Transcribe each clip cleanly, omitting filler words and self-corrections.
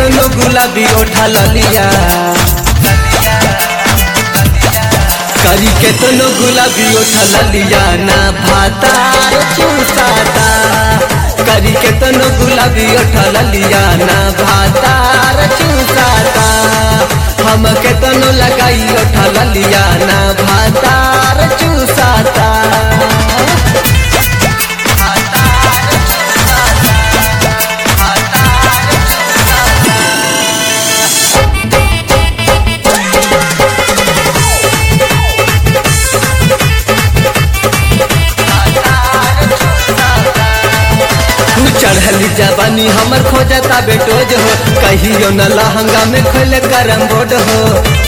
केतनो गुलाबी उठा लिया करी केतनो गुलाबी उठा लिया ना भातार चूसाता करी केतनो गुलाबी उठा लिया ना भातार चूसाता हम केतनो लगाई उठा लिया ना भातार चूसाता चढ़ली जवानी हमर खोजता बेटोज हो कहियो न लहंगा में खोल करम बोर्ड हो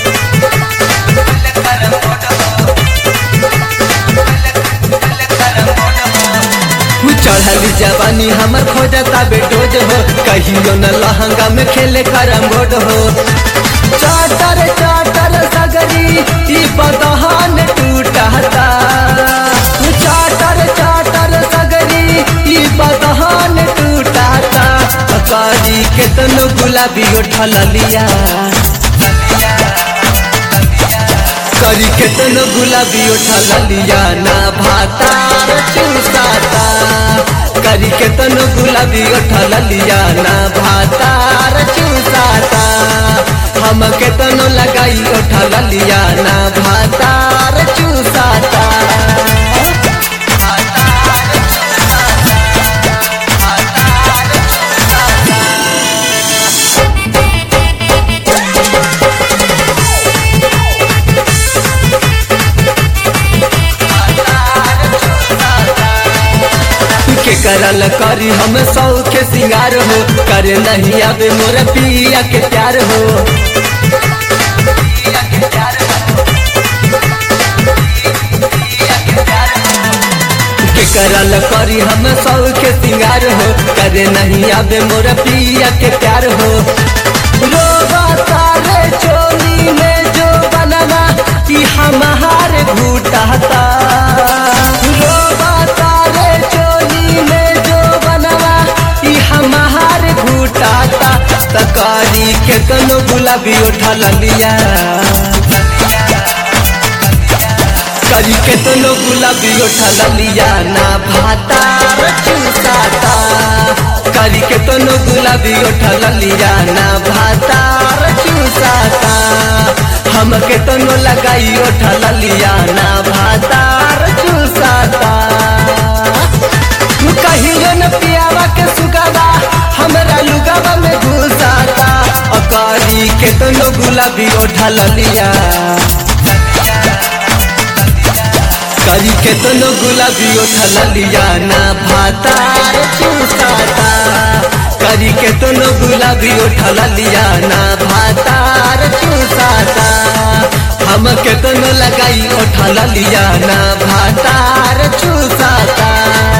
चढ़ली जवानी हमर खोजता बेटोज हो कहियो न लहंगा में खेले करम बोर्ड हो चाटर चाटर सगरी ई बदहान टूटता चाटर चाटर सगरी ई बदहान टूटता करी केतनो गुलाबी उठा लिया करी केतनो गुलाबी उठा लिया ना भातार चूसाता करी केतनो गुलाबी उठा लिया ना भातार चूसाता हम केतनो लगाई उठा लिया ना भातार चूसाता करल करी हम सौ के सिंगार हो करे नहीं आवे मोर पिया के प्यार हो के करल करी हम सौ के सिंगार हो करे नहीं आवे मोर पिया के प्यार हो रोबा तारे चोली में जो बनना कि हमारे घूटाता रोबा तारे चोली में जो बनवा ई हमारे घूटाता तकारी केतनो गुलाबी उठा लिया करी केतनो गुलाबी उठा लिया ना भातार चूसाता करी केतनो गुलाबी उठा लिया ना भातार चूसाता हम केतनो लगाई उठा लिया ना भातार चूसाता कहियो न पियावा के सुगावा हमरा लुगावा में घुसाता अकारी केतनो गुलाबी उठा लिया करी केतनो गुलाबी उठा लिया ना भातार चूसाता करी केतनो गुलाबी उठा लिया ना भातार चूसाता हम केतनो लगाई उठा लिया ना भातार चूसाता।